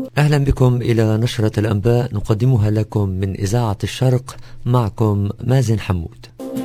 أهلا بكم إلى نشرة الأنباء نقدمها لكم من إذاعة الشرق، معكم مازن حمود.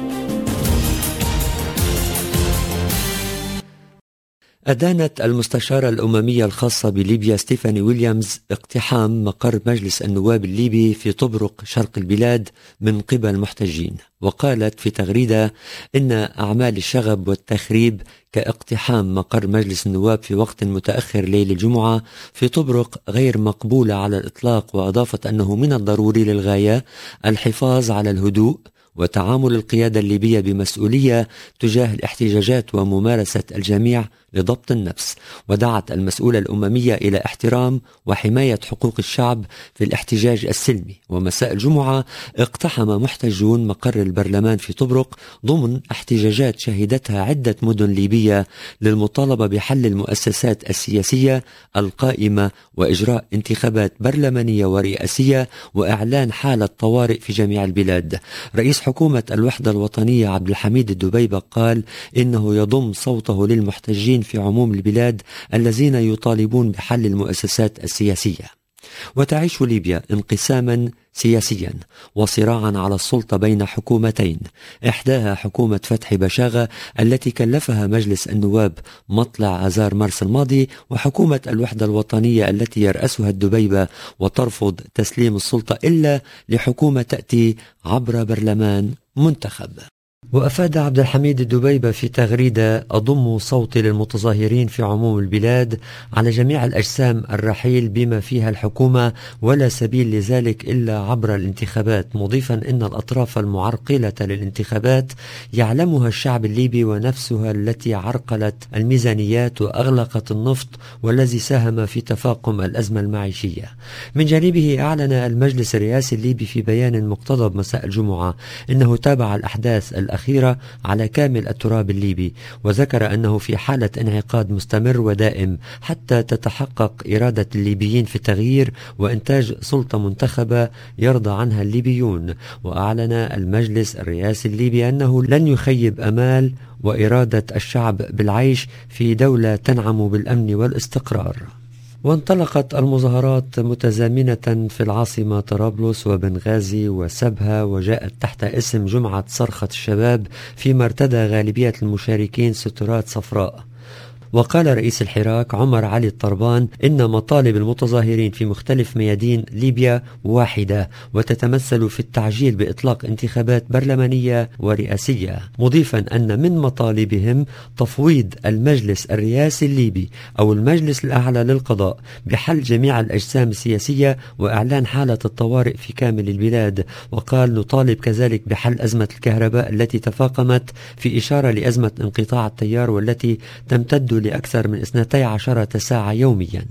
أدانت المستشارة الأممية الخاصة بليبيا ستيفاني ويليامز اقتحام مقر مجلس النواب الليبي في طبرق شرق البلاد من قبل محتجين، وقالت في تغريدة إن أعمال الشغب والتخريب كاقتحام مقر مجلس النواب في وقت متأخر ليل الجمعة في طبرق غير مقبولة على الإطلاق، وأضافت أنه من الضروري للغاية الحفاظ على الهدوء وتعامل القيادة الليبية بمسؤولية تجاه الاحتجاجات وممارسة الجميع لضبط النفس، ودعت المسؤولة الأممية إلى احترام وحماية حقوق الشعب في الاحتجاج السلمي. ومساء الجمعة اقتحم محتجون مقر البرلمان في طبرق ضمن احتجاجات شهدتها عدة مدن ليبية للمطالبة بحل المؤسسات السياسية القائمة وإجراء انتخابات برلمانية ورئاسية وإعلان حالة طوارئ في جميع البلاد. رئيس حكومة الوحدة الوطنية عبد الحميد الدبيبة قال إنه يضم صوته للمحتجين في عموم البلاد الذين يطالبون بحل المؤسسات السياسية. وتعيش ليبيا انقساما سياسيا وصراعا على السلطة بين حكومتين، إحداها حكومة فتحي بشاغة التي كلفها مجلس النواب مطلع آذار مارس الماضي، وحكومة الوحدة الوطنية التي يرأسها الدبيبة وترفض تسليم السلطة إلا لحكومة تأتي عبر برلمان منتخب. وأفاد عبد الحميد الدبيبة في تغريدة: أضم صوتي للمتظاهرين في عموم البلاد على جميع الأجسام الرحيل بما فيها الحكومة، ولا سبيل لذلك إلا عبر الانتخابات، مضيفا أن الأطراف المعرقلة للانتخابات يعلمها الشعب الليبي ونفسها التي عرقلت الميزانيات وأغلقت النفط والذي ساهم في تفاقم الأزمة المعيشية. من جانبه أعلن المجلس الرئاسي الليبي في بيان مقتضب مساء الجمعة أنه تابع الأحداث الأخيرة على كامل التراب الليبي، وذكر أنه في حالة انعقاد مستمر ودائم حتى تتحقق إرادة الليبيين في التغيير وإنتاج سلطة منتخبة يرضى عنها الليبيون. وأعلن المجلس الرئاسي الليبي أنه لن يخيب أمال وإرادة الشعب بالعيش في دولة تنعم بالأمن والاستقرار. وانطلقت المظاهرات متزامنة في العاصمة طرابلس وبنغازي وسبها، وجاءت تحت اسم جمعة صرخة الشباب، فيما ارتدى غالبية المشاركين سترات صفراء. وقال رئيس الحراك عمر علي الطربان إن مطالب المتظاهرين في مختلف ميادين ليبيا واحدة، وتتمثل في التعجيل بإطلاق انتخابات برلمانية ورئاسية، مضيفا أن من مطالبهم تفويض المجلس الرئاسي الليبي أو المجلس الأعلى للقضاء بحل جميع الأجسام السياسية وإعلان حالة الطوارئ في كامل البلاد. وقال: نطالب كذلك بحل أزمة الكهرباء التي تفاقمت، في إشارة لأزمة انقطاع التيار والتي تمتد لأكثر من 12 ساعة يوميا.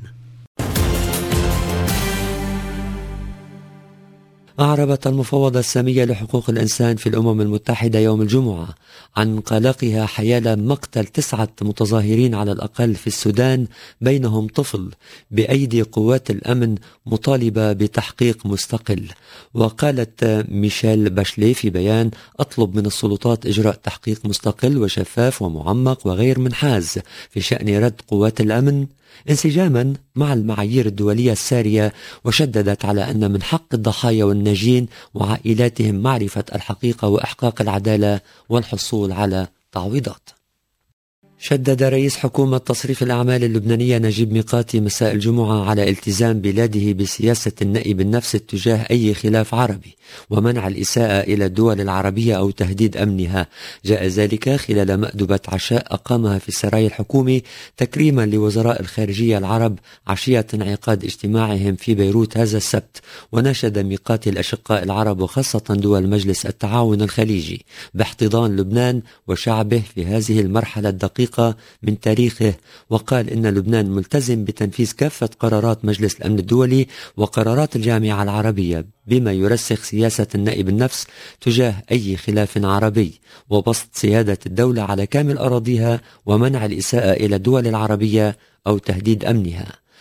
أعربت المفوضة السامية لحقوق الإنسان في الأمم المتحدة يوم الجمعة عن قلقها حيال مقتل 9 متظاهرين على الأقل في السودان، بينهم طفل، بأيدي قوات الأمن، مطالبة بتحقيق مستقل. وقالت ميشيل باشلي في بيان: أطلب من السلطات إجراء تحقيق مستقل وشفاف ومعمق وغير منحاز في شأن رد قوات الأمن انسجاما مع المعايير الدولية السارية. وشددت على أن من حق الضحايا والناجين وعائلاتهم معرفة الحقيقة وإحقاق العدالة والحصول على تعويضات. شدد رئيس حكومة تصريف الأعمال اللبنانية نجيب ميقاتي مساء الجمعة على التزام بلاده بسياسة النأي بالنفس تجاه أي خلاف عربي ومنع الإساءة إلى الدول العربية أو تهديد أمنها. جاء ذلك خلال مأدبة عشاء أقامها في السراي الحكومي تكريما لوزراء الخارجية العرب عشية انعقاد اجتماعهم في بيروت هذا السبت. وناشد ميقاتي الأشقاء العرب وخاصة دول مجلس التعاون الخليجي باحتضان لبنان وشعبه في هذه المرحلة الدقيقة من تاريخه. وقال إن لبنان ملتزم بتنفيذ كافة قرارات مجلس الأمن الدولي وقرارات الجامعة العربية بما يرسخ سياسة النأي بالنفس تجاه أي خلاف عربي وبسط سيادة الدولة على كامل أراضيها ومنع الإساءة إلى الدول العربية أو تهديد أمنها.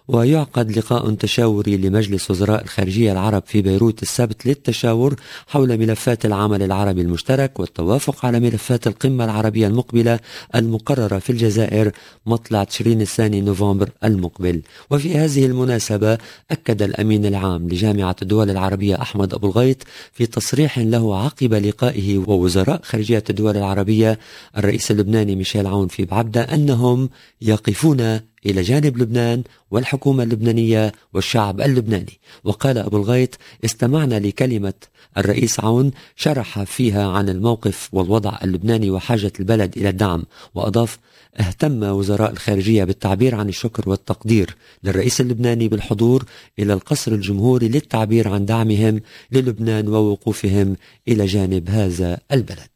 ويعقد لقاء تشاوري لمجلس وزراء الخارجية العرب في بيروت السبت للتشاور حول ملفات العمل العربي المشترك والتوافق على ملفات القمة العربية المقبلة المقررة في الجزائر مطلع تشرين الثاني نوفمبر المقبل. وفي هذه المناسبة أكد الأمين العام لجامعة الدول العربية أحمد أبو الغيط في تصريح له عقب لقائه ووزراء خارجية الدول العربية الرئيس اللبناني ميشيل عون في بعبدة أنهم يقفون إلى جانب لبنان والحكومة اللبنانية والشعب اللبناني. وقال أبو الغيط: استمعنا لكلمة الرئيس عون شرح فيها عن الموقف والوضع اللبناني وحاجة البلد إلى الدعم. وأضاف: اهتم وزراء الخارجية بالتعبير عن الشكر والتقدير للرئيس اللبناني بالحضور إلى القصر الجمهوري للتعبير عن دعمهم للبنان ووقوفهم إلى جانب هذا البلد.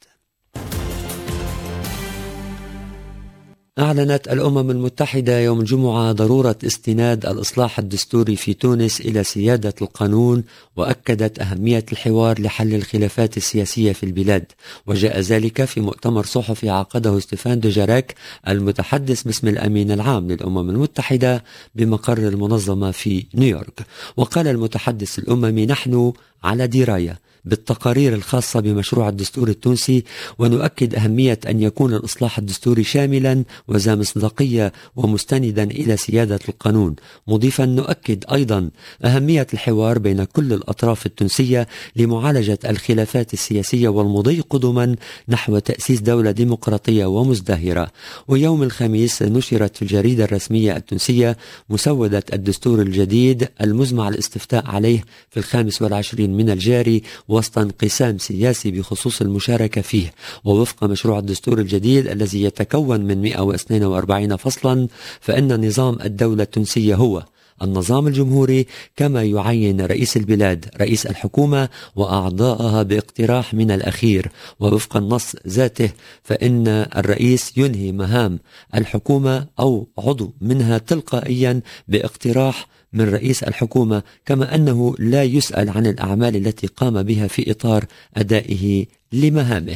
أعلنت الأمم المتحدة يوم الجمعة ضرورة استناد الإصلاح الدستوري في تونس إلى سيادة القانون، وأكدت أهمية الحوار لحل الخلافات السياسية في البلاد. وجاء ذلك في مؤتمر صحفي عقده ستيفان دوجاراك المتحدث باسم الأمين العام للأمم المتحدة بمقر المنظمة في نيويورك. وقال المتحدث الأممي: نحن على دراية بالتقارير الخاصة بمشروع الدستور التونسي، ونؤكد أهمية أن يكون الإصلاح الدستوري شاملا وذا مصداقية ومستندا إلى سيادة القانون، مضيفا: نؤكد أيضا أهمية الحوار بين كل الأطراف التونسية لمعالجة الخلافات السياسية والمضي قدما نحو تأسيس دولة ديمقراطية ومزدهرة. ويوم الخميس نشرت في الجريدة الرسمية التونسية مسودة الدستور الجديد المزمع الاستفتاء عليه في 25 من الجاري وسط انقسام سياسي بخصوص المشاركة فيه. ووفق مشروع الدستور الجديد الذي يتكون من 142 فصلا، فإن نظام الدولة التونسية هو النظام الجمهوري، كما يعين رئيس البلاد رئيس الحكومة وأعضائها باقتراح من الأخير. ووفق النص ذاته فإن الرئيس ينهي مهام الحكومة أو عضو منها تلقائيا باقتراح من رئيس الحكومة، كما أنه لا يسأل عن الأعمال التي قام بها في إطار أدائه لمهامه.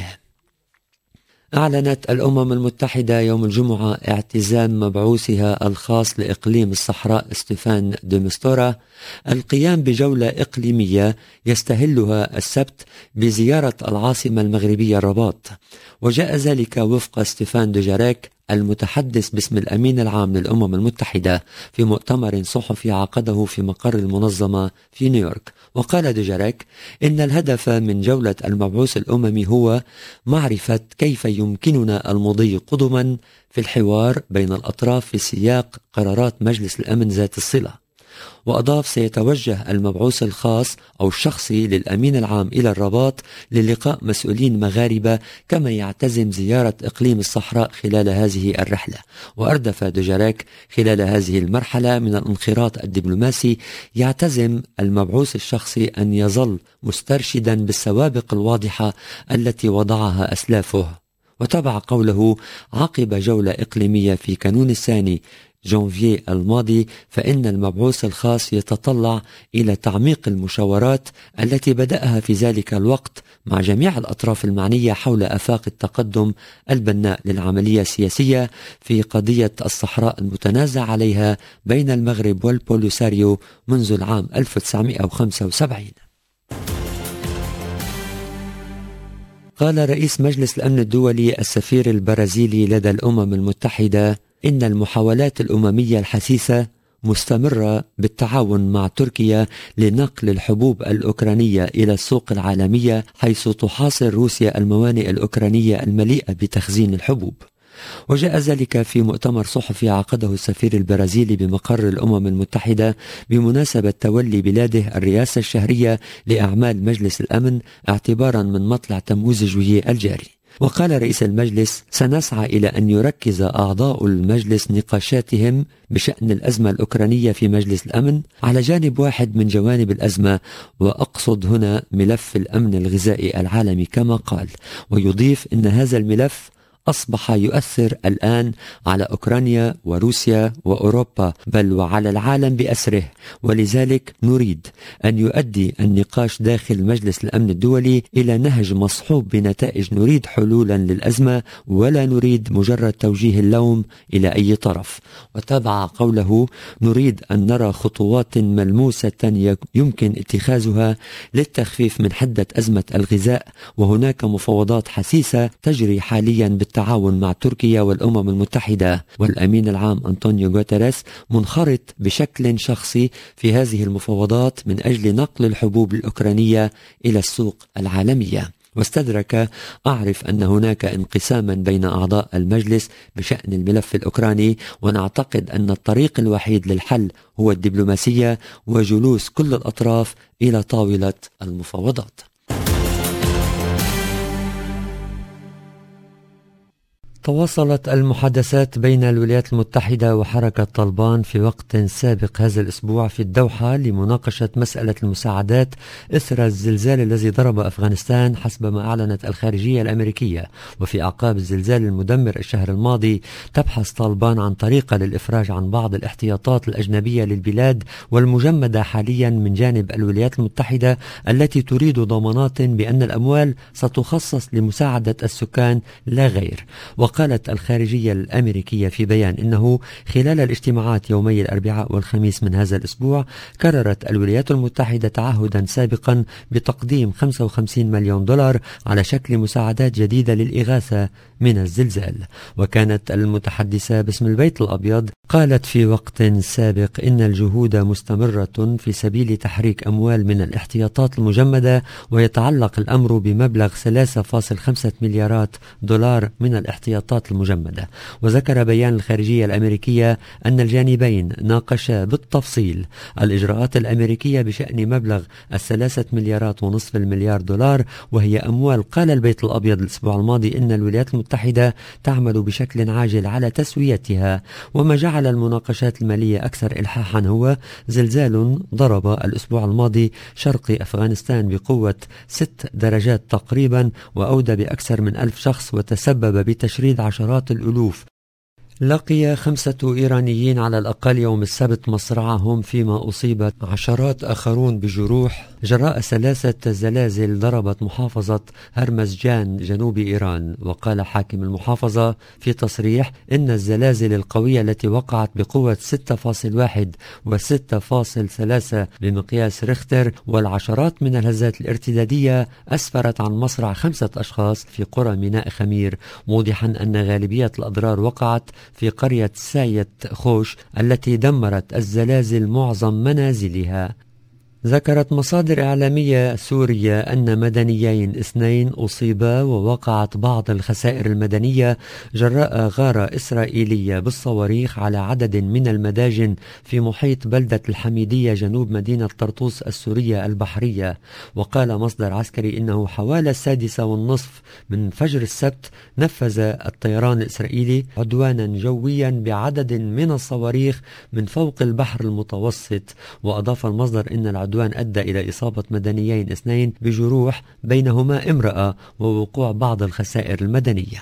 أعلنت الأمم المتحدة يوم الجمعة اعتزام مبعوثها الخاص لإقليم الصحراء ستيفان دي مستورا القيام بجولة إقليمية يستهلها السبت بزيارة العاصمة المغربية الرباط. وجاء ذلك وفق ستيفان دوجاراك المتحدث باسم الأمين العام للأمم المتحدة في مؤتمر صحفي عقده في مقر المنظمة في نيويورك. وقال دوجاراك إن الهدف من جولة المبعوث الأممي هو معرفة كيف يمكننا المضي قدما في الحوار بين الأطراف في سياق قرارات مجلس الأمن ذات الصلة. وأضاف: سيتوجه المبعوث الخاص أو الشخصي للأمين العام إلى الرباط للقاء مسؤولين مغاربة، كما يعتزم زيارة إقليم الصحراء خلال هذه الرحلة. وأردف دوجاراك: خلال هذه المرحلة من الانخراط الدبلوماسي يعتزم المبعوث الشخصي أن يظل مسترشدا بالسوابق الواضحة التي وضعها أسلافه. وتبع قوله: عقب جولة إقليمية في كانون الثاني جانفي الماضي، فإن المبعوث الخاص يتطلع إلى تعميق المشاورات التي بدأها في ذلك الوقت مع جميع الأطراف المعنية حول آفاق التقدم البناء للعملية السياسية في قضية الصحراء المتنازع عليها بين المغرب والبوليساريو منذ العام 1975. قال رئيس مجلس الأمن الدولي السفير البرازيلي لدى الأمم المتحدة إن المحاولات الأممية الحثيثة مستمرة بالتعاون مع تركيا لنقل الحبوب الأوكرانية إلى السوق العالمية، حيث تحاصر روسيا الموانئ الأوكرانية المليئة بتخزين الحبوب. وجاء ذلك في مؤتمر صحفي عقده السفير البرازيلي بمقر الأمم المتحدة بمناسبة تولي بلاده الرئاسة الشهرية لأعمال مجلس الأمن اعتبارا من مطلع تموز جويي الجاري. وقال رئيس المجلس: سنسعى إلى أن يركز أعضاء المجلس نقاشاتهم بشأن الأزمة الأوكرانية في مجلس الأمن على جانب واحد من جوانب الأزمة، وأقصد هنا ملف الأمن الغذائي العالمي كما قال. ويضيف إن هذا الملف أصبح يؤثر الآن على أوكرانيا وروسيا وأوروبا بل وعلى العالم بأسره، ولذلك نريد أن يؤدي النقاش داخل مجلس الأمن الدولي إلى نهج مصحوب بنتائج. نريد حلولا للأزمة ولا نريد مجرد توجيه اللوم إلى أي طرف. وتابع قوله: نريد أن نرى خطوات ملموسة يمكن اتخاذها للتخفيف من حدة أزمة الغذاء، وهناك مفاوضات حسيسة تجري حاليا بالتعاون مع تركيا والأمم المتحدة، والأمين العام أنطونيو غوتيريس منخرط بشكل شخصي في هذه المفاوضات من أجل نقل الحبوب الأوكرانية إلى السوق العالمية. واستدرك: أعرف أن هناك انقساما بين أعضاء المجلس بشأن الملف الأوكراني، ونعتقد أن الطريق الوحيد للحل هو الدبلوماسية وجلوس كل الأطراف إلى طاولة المفاوضات. تواصلت المحادثات بين الولايات المتحدة وحركة طالبان في وقت سابق هذا الأسبوع في الدوحة لمناقشة مسألة المساعدات إثر الزلزال الذي ضرب أفغانستان حسب ما أعلنت الخارجية الأمريكية. وفي أعقاب الزلزال المدمر الشهر الماضي تبحث طالبان عن طريقة للإفراج عن بعض الاحتياطات الأجنبية للبلاد والمجمدة حاليا من جانب الولايات المتحدة، التي تريد ضمانات بأن الأموال ستخصص لمساعدة السكان لا غير. وقالت الخارجية الأمريكية في بيان إنه خلال الاجتماعات يومي الأربعاء والخميس من هذا الأسبوع كررت الولايات المتحدة تعهدا سابقا بتقديم 55 مليون دولار على شكل مساعدات جديدة للإغاثة من الزلزال. وكانت المتحدثة باسم البيت الأبيض قالت في وقت سابق إن الجهود مستمرة في سبيل تحريك أموال من الاحتياطات المجمدة، ويتعلق الأمر بمبلغ 3.5 مليارات دولار من الاحتياطات المجمدة. وذكر بيان الخارجية الأمريكية أن الجانبين ناقشا بالتفصيل الإجراءات الأمريكية بشأن مبلغ 3.5 مليار دولار، وهي أموال قال البيت الأبيض الأسبوع الماضي إن الولايات المتحدة تعمل بشكل عاجل على تسويتها. وما جعل المناقشات المالية أكثر إلحاحا هو زلزال ضرب الأسبوع الماضي شرق أفغانستان بقوة 6 درجات تقريبا، وأودى بأكثر من 1000 شخص وتسبب بتشريد عشرات الألوف. لقي 5 إيرانيين على الأقل يوم السبت مصرعهم، فيما أصيب عشرات آخرون بجروح جراء 3 زلازل ضربت محافظة هرمزجان جنوب إيران. وقال حاكم المحافظة في تصريح إن الزلازل القوية التي وقعت بقوة 6.1 و6.3 بمقياس ريختر والعشرات من الهزات الارتدادية أسفرت عن مصرع 5 أشخاص في قرى ميناء خمير، موضحا أن غالبية الأضرار وقعت في قرية سايت خوش التي دمرت الزلازل معظم منازلها. ذكرت مصادر إعلامية سورية أن مدنيين 2 أصيبا، ووقعت بعض الخسائر المدنية جراء غارة إسرائيلية بالصواريخ على عدد من المداجن في محيط بلدة الحميدية جنوب مدينة طرطوس السورية البحرية. وقال مصدر عسكري إنه حوالي 6:30 من فجر السبت نفذ الطيران الإسرائيلي عدوانا جويا بعدد من الصواريخ من فوق البحر المتوسط. وأضاف المصدر إن العدوان أدى إلى إصابة مدنيين 2 بجروح بينهما امرأة ووقوع بعض الخسائر المدنية.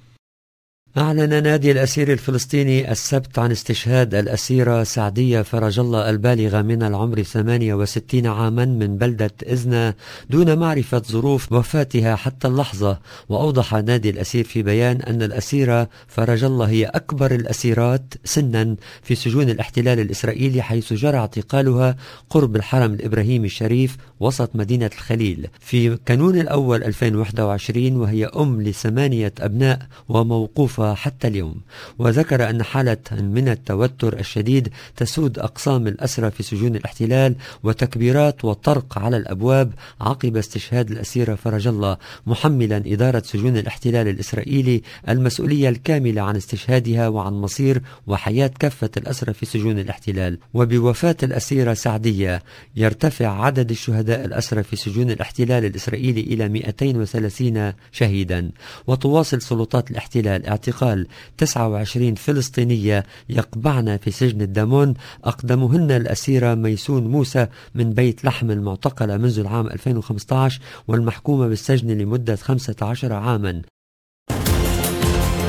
أعلن نادي الأسير الفلسطيني السبت عن استشهاد الأسيرة سعدية فرج الله البالغة من العمر 68 عاما من بلدة إزنا دون معرفة ظروف وفاتها حتى اللحظة. وأوضح نادي الأسير في بيان أن الأسيرة فرج الله هي أكبر الأسيرات سنا في سجون الاحتلال الإسرائيلي، حيث جرى اعتقالها قرب الحرم الإبراهيمي الشريف وسط مدينة الخليل في كانون الأول 2021، وهي أم ل8 أبناء وموقوفة حتى اليوم. وذكر أن حالة من التوتر الشديد تسود أقسام الأسرى في سجون الاحتلال، وتكبيرات وطرق على الأبواب عقب استشهاد الأسيرة فرج الله، محملا إدارة سجون الاحتلال الإسرائيلي المسؤولية الكاملة عن استشهادها وعن مصير وحياة كافة الأسرى في سجون الاحتلال. وبوفاة الأسيرة سعدية يرتفع عدد الشهداء الأسرى في سجون الاحتلال الإسرائيلي إلى 230 شهيدا. وتواصل سلطات الاحتلال اعتقال 29 فلسطينية يقبعن في سجن الدامون، أقدمهن الأسيرة ميسون موسى من بيت لحم المعتقلة منذ العام 2015 والمحكومة بالسجن لمدة 15 عاما.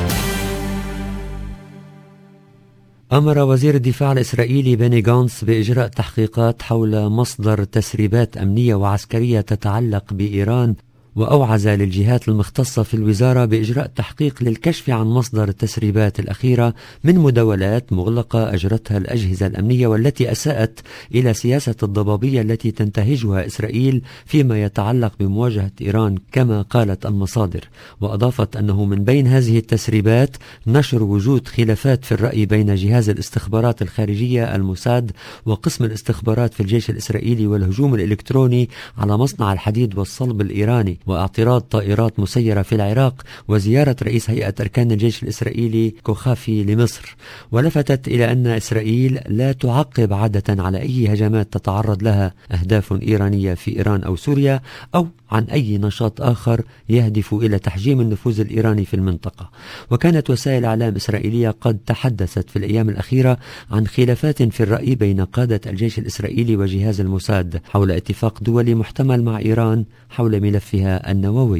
أمر وزير الدفاع الإسرائيلي بني غانتس بإجراء تحقيقات حول مصدر تسريبات أمنية وعسكرية تتعلق بإيران، وأوعز للجهات المختصة في الوزارة بإجراء تحقيق للكشف عن مصدر التسريبات الأخيرة من مداولات مغلقة أجرتها الأجهزة الأمنية، والتي أساءت إلى سياسة الضبابية التي تنتهجها إسرائيل فيما يتعلق بمواجهة إيران كما قالت المصادر. وأضافت أنه من بين هذه التسريبات نشر وجود خلافات في الرأي بين جهاز الاستخبارات الخارجية الموساد وقسم الاستخبارات في الجيش الإسرائيلي، والهجوم الإلكتروني على مصنع الحديد والصلب الإيراني، واعتراض طائرات مسيرة في العراق، وزيارة رئيس هيئة أركان الجيش الإسرائيلي كوخافي لمصر. ولفتت إلى أن إسرائيل لا تعقب عادة على أي هجمات تتعرض لها أهداف إيرانية في إيران أو سوريا، أو عن أي نشاط آخر يهدف إلى تحجيم النفوذ الإيراني في المنطقة. وكانت وسائل إعلام إسرائيلية قد تحدثت في الأيام الأخيرة عن خلافات في الرأي بين قادة الجيش الإسرائيلي وجهاز الموساد حول اتفاق دولي محتمل مع إيران حول ملفها النووي.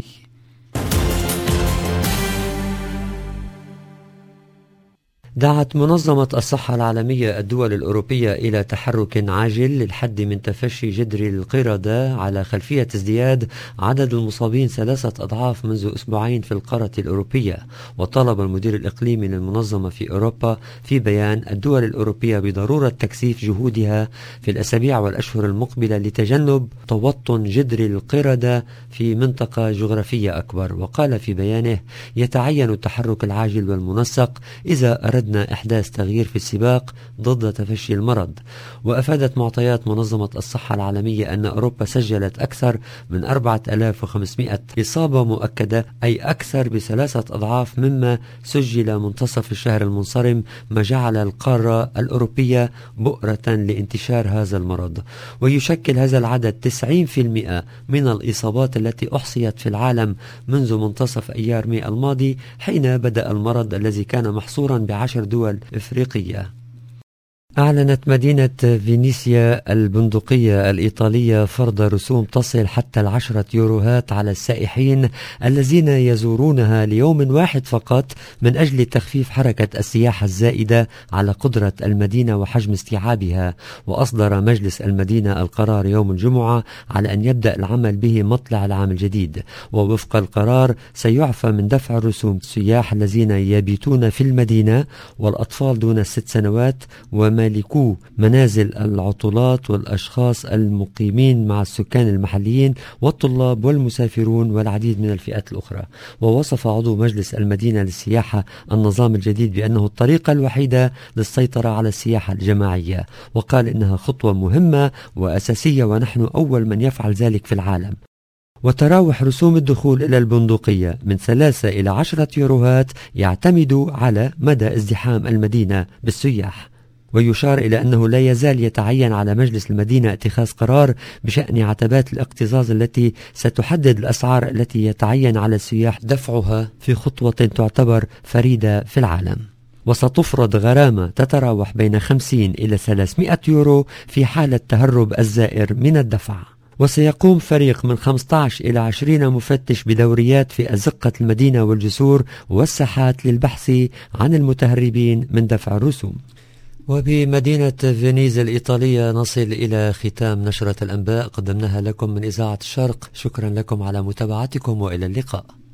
دعت منظمة الصحة العالمية الدول الأوروبية إلى تحرك عاجل للحد من تفشي جدري القردة على خلفية ازدياد عدد المصابين 3 أضعاف منذ أسبوعين في القارة الأوروبية. وطالب المدير الإقليمي للمنظمة في أوروبا في بيان الدول الأوروبية بضرورة تكثيف جهودها في الأسابيع والأشهر المقبلة لتجنب توطن جدري القردة في منطقة جغرافية أكبر. وقال في بيانه: يتعين التحرك العاجل والمنسق إذا أردنا إحداث تغيير في السباق ضد تفشي المرض. وأفادت معطيات منظمة الصحة العالمية أن أوروبا سجلت أكثر من 4500 إصابة مؤكدة، أي أكثر ب3 أضعاف مما سجل منتصف الشهر المنصرم، ما جعل القارة الأوروبية بؤرة لانتشار هذا المرض. ويشكل هذا العدد 90% من الإصابات التي أحصيت في العالم منذ منتصف أيار ماي الماضي، حين بدأ المرض الذي كان محصورا ب10 دول إفريقية. أعلنت مدينة فينيسيا البندقية الإيطالية فرض رسوم تصل حتى 10 يوروهات على السائحين الذين يزورونها ليوم واحد فقط، من أجل تخفيف حركة السياحة الزائدة على قدرة المدينة وحجم استيعابها. وأصدر مجلس المدينة القرار يوم الجمعة على أن يبدأ العمل به مطلع العام الجديد. ووفق القرار سيعفى من دفع الرسوم السياح الذين يبيتون في المدينة، والأطفال دون 6 سنوات، ومالكو منازل العطلات، والأشخاص المقيمين مع السكان المحليين، والطلاب والمسافرون، والعديد من الفئات الأخرى. ووصف عضو مجلس المدينة للسياحة النظام الجديد بأنه الطريقة الوحيدة للسيطرة على السياحة الجماعية، وقال إنها خطوة مهمة وأساسية ونحن أول من يفعل ذلك في العالم. وتراوح رسوم الدخول إلى البندقية من 3 إلى 10 يوروهات، يعتمد على مدى ازدحام المدينة بالسياح. ويشار إلى أنه لا يزال يتعين على مجلس المدينة اتخاذ قرار بشأن عتبات الاكتظاظ التي ستحدد الأسعار التي يتعين على السياح دفعها في خطوة تعتبر فريدة في العالم. وستفرض غرامة تتراوح بين 50 إلى 300 يورو في حالة تهرب الزائر من الدفع. وسيقوم فريق من 15 إلى 20 مفتش بدوريات في أزقة المدينة والجسور والساحات للبحث عن المتهربين من دفع الرسوم. وبمدينة فينيز الإيطالية نصل إلى ختام نشرة الأنباء قدمناها لكم من إذاعة الشرق. شكرا لكم على متابعتكم وإلى اللقاء.